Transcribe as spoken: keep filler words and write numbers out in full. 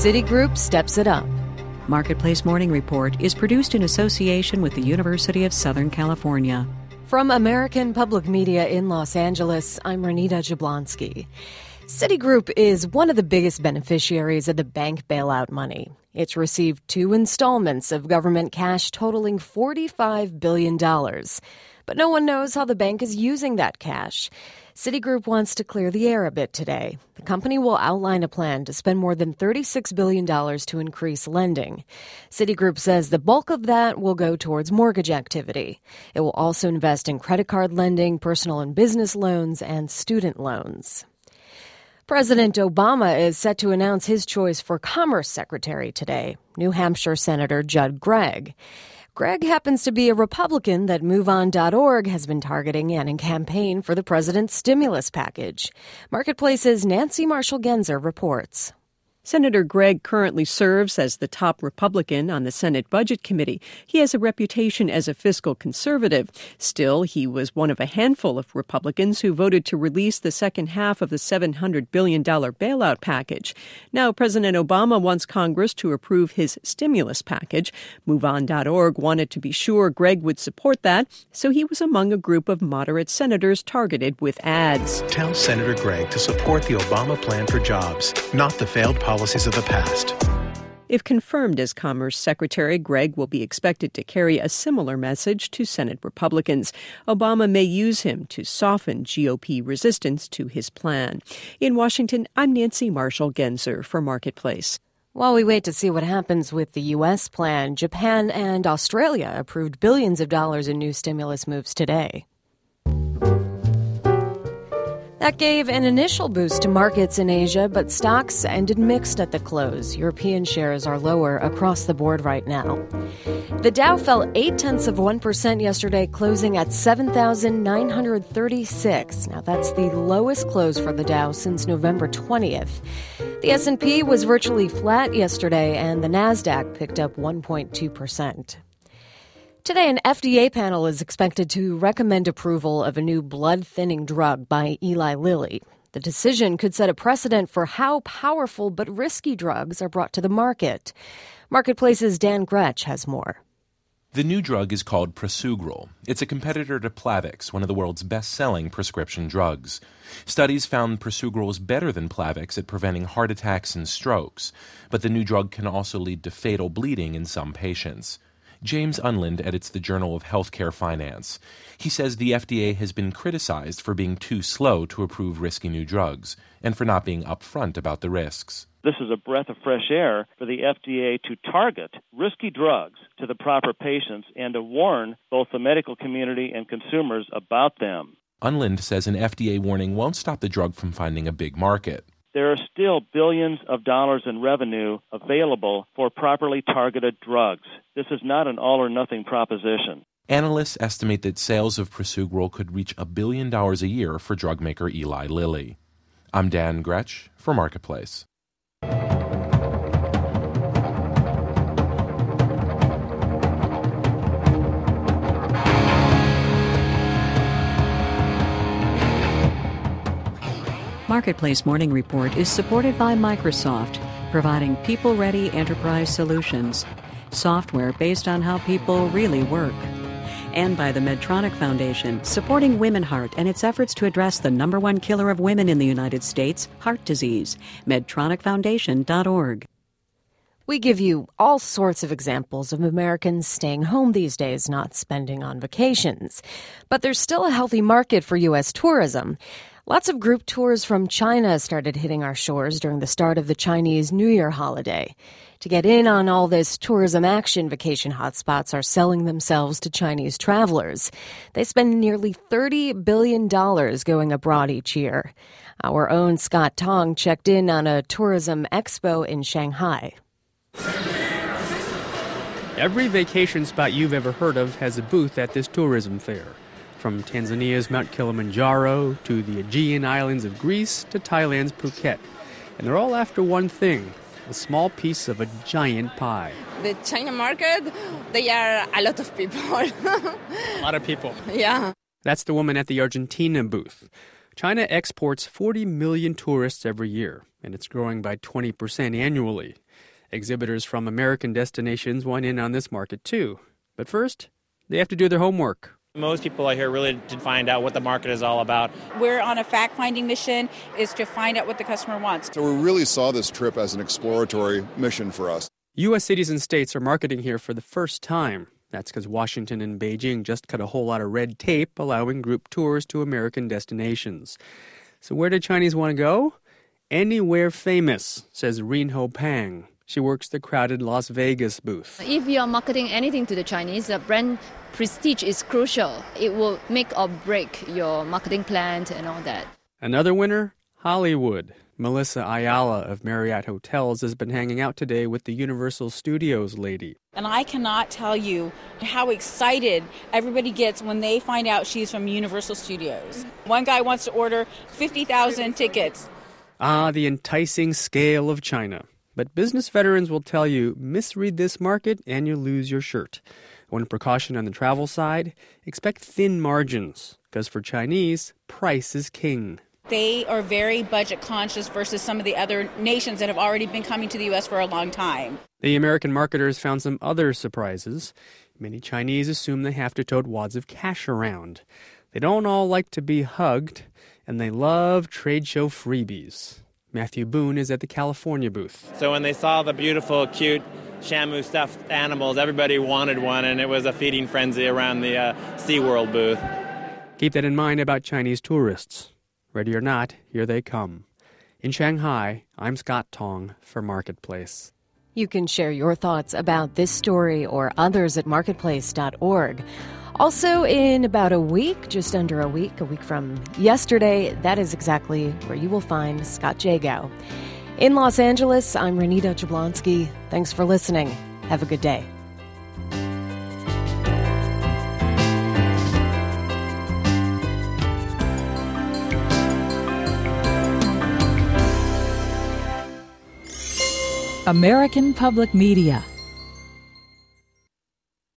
Citigroup steps it up. Marketplace Morning Report is produced in association with the University of Southern California. From American Public Media in Los Angeles, I'm Renita Jablonski. Citigroup is one of the biggest beneficiaries of the bank bailout money. It's received two installments of government cash totaling forty-five billion dollars. But no one knows how the bank is using that cash. Citigroup wants to clear the air a bit today. The company will outline a plan to spend more than thirty-six billion dollars to increase lending. Citigroup says the bulk of that will go towards mortgage activity. It will also invest in credit card lending, personal and business loans, and student loans. President Obama is set to announce his choice for Commerce Secretary today, New Hampshire Senator Judd Gregg. Gregg happens to be a Republican that move on dot org has been targeting and in campaign for the president's stimulus package. Marketplace's Nancy Marshall-Genzer reports. Senator Gregg currently serves as the top Republican on the Senate Budget Committee. He has a reputation as a fiscal conservative. Still, he was one of a handful of Republicans who voted to release the second half of the seven hundred billion dollars bailout package. Now, President Obama wants Congress to approve his stimulus package. move on dot org wanted to be sure Gregg would support that, so he was among a group of moderate senators targeted with ads. Tell Senator Gregg to support the Obama plan for jobs, not the failed policy. Policies of the past. If confirmed as Commerce Secretary, Gregg will be expected to carry a similar message to Senate Republicans. Obama may use him to soften G O P resistance to his plan. In Washington, I'm Nancy Marshall-Genzer for Marketplace. While we wait to see what happens with the U S plan, Japan and Australia approved billions of dollars in new stimulus moves today. That gave an initial boost to markets in Asia, but stocks ended mixed at the close. European shares are lower across the board right now. The Dow fell eight-tenths of one percent yesterday, closing at seven thousand nine hundred thirty-six. Now, that's the lowest close for the Dow since November twentieth. The S and P was virtually flat yesterday, and the Nasdaq picked up one point two percent. Today, an F D A panel is expected to recommend approval of a new blood-thinning drug by Eli Lilly. The decision could set a precedent for how powerful but risky drugs are brought to the market. Marketplace's Dan Gretsch has more. The new drug is called Prasugrel. It's a competitor to Plavix, one of the world's best-selling prescription drugs. Studies found Prasugrel is better than Plavix at preventing heart attacks and strokes, but the new drug can also lead to fatal bleeding in some patients. James Unland edits the Journal of Healthcare Finance. He says the F D A has been criticized for being too slow to approve risky new drugs and for not being upfront about the risks. This is a breath of fresh air for the F D A to target risky drugs to the proper patients and to warn both the medical community and consumers about them. Unland says an F D A warning won't stop the drug from finding a big market. There are still billions of dollars in revenue available for properly targeted drugs. This is not an all-or-nothing proposition. Analysts estimate that sales of Prasugrel could reach a billion dollars a year for drug maker Eli Lilly. I'm Dan Gretsch for Marketplace. Marketplace Morning Report is supported by Microsoft, providing people-ready enterprise solutions, software based on how people really work. And by the Medtronic Foundation, supporting Women Heart and its efforts to address the number one killer of women in the United States, heart disease. medtronic foundation dot org. We give you all sorts of examples of Americans staying home these days, not spending on vacations. But there's still a healthy market for U S tourism. Lots of group tours from China started hitting our shores during the start of the Chinese New Year holiday. To get in on all this tourism action, vacation hotspots are selling themselves to Chinese travelers. They spend nearly thirty billion dollars going abroad each year. Our own Scott Tong checked in on a tourism expo in Shanghai. Every vacation spot you've ever heard of has a booth at this tourism fair. From Tanzania's Mount Kilimanjaro to the Aegean Islands of Greece to Thailand's Phuket. And they're all after one thing, a small piece of a giant pie. The China market, they are a lot of people. A lot of people. Yeah. That's the woman at the Argentina booth. China exports forty million tourists every year, and it's growing by twenty percent annually. Exhibitors from American destinations want in on this market too. But first, they have to do their homework. Most people are here really to find out what the market is all about. We're on a fact-finding mission, is to find out what the customer wants. So we really saw this trip as an exploratory mission for us. U S cities and states are marketing here for the first time. That's because Washington and Beijing just cut a whole lot of red tape allowing group tours to American destinations. So where do Chinese want to go? Anywhere famous, says Rinho Pang. She works the crowded Las Vegas booth. If you are marketing anything to the Chinese, the brand prestige is crucial. It will make or break your marketing plan and all that. Another winner, Hollywood. Melissa Ayala of Marriott Hotels has been hanging out today with the Universal Studios lady. And I cannot tell you how excited everybody gets when they find out she's from Universal Studios. One guy wants to order fifty thousand tickets. Ah, the enticing scale of China. But business veterans will tell you, misread this market and you lose your shirt. One precaution on the travel side, expect thin margins, because for Chinese, price is king. They are very budget conscious versus some of the other nations that have already been coming to the U S for a long time. The American marketers found some other surprises. Many Chinese assume they have to tote wads of cash around. They don't all like to be hugged, and they love trade show freebies. Matthew Boone is at the California booth. So when they saw the beautiful, cute Shamu stuffed animals, everybody wanted one, and it was a feeding frenzy around the uh, SeaWorld booth. Keep that in mind about Chinese tourists. Ready or not, here they come. In Shanghai, I'm Scott Tong for Marketplace. You can share your thoughts about this story or others at marketplace dot org. Also, in about a week, just under a week, a week from yesterday, that is exactly where you will find Scott Jagow. In Los Angeles, I'm Renita Jablonski. Thanks for listening. Have a good day. American Public Media